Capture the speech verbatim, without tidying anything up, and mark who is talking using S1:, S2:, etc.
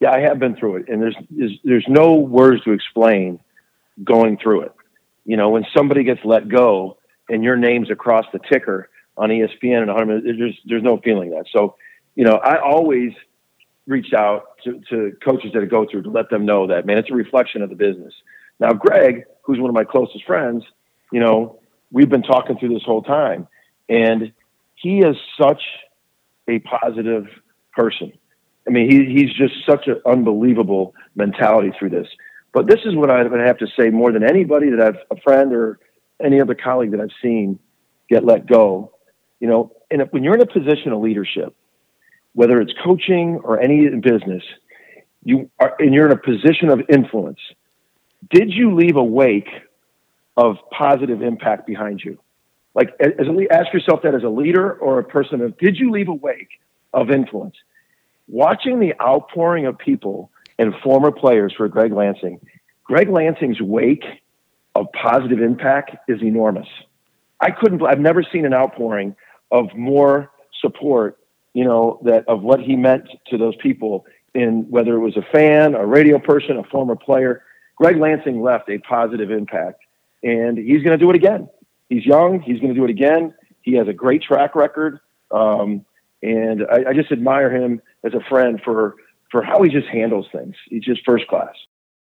S1: Yeah, I have been through it, and there's, there's there's no words to explain going through it. You know, when somebody gets let go and your name's across the ticker on E S P N and one hundred, there's there's no feeling that. So, you know, I always reach out to, to coaches that go through to let them know that, man, it's a reflection of the business. Now, Greg, who's one of my closest friends, you know, we've been talking through this whole time, and he is such a positive person. I mean, he, he's just such an unbelievable mentality through this. But this is what I would have to say more than anybody that I've, a friend or any other colleague that I've seen get let go. You know, and when you're in a position of leadership, whether it's coaching or any business, you are, and you're in a position of influence, did you leave a wake of positive impact behind you? Like, as a, ask yourself that as a leader or a person of, did you leave a wake of influence? Watching the outpouring of people and former players for Greg Lansing, Greg Lansing's wake of positive impact is enormous. I couldn't, I've never seen an outpouring of more support, you know, that of what he meant to those people, in whether it was a fan, a radio person, a former player. Greg Lansing left a positive impact, and he's going to do it again. He's young. He's going to do it again. He has a great track record. Um, and I, I just admire him as a friend for, for how he just handles things. He's just first class.